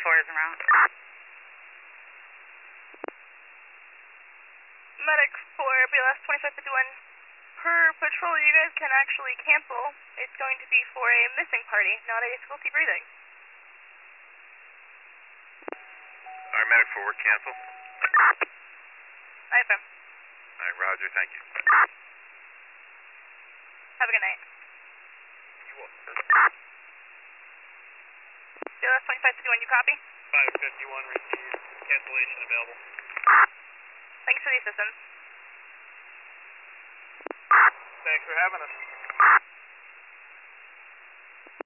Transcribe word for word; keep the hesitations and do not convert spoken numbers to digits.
four is en route. Medic for B L S twenty-five fifty-one. Per patrol, you guys can actually cancel. It's going to be for a missing party, not a difficulty breathing. Alright, medic for work, cancel. I F M. Alright, roger, thank you. Have a good night. You will. B L S twenty-five fifty-one, you copy? five fifty-one, received. Cancellation available. Thanks for the assistance. Thanks for having us.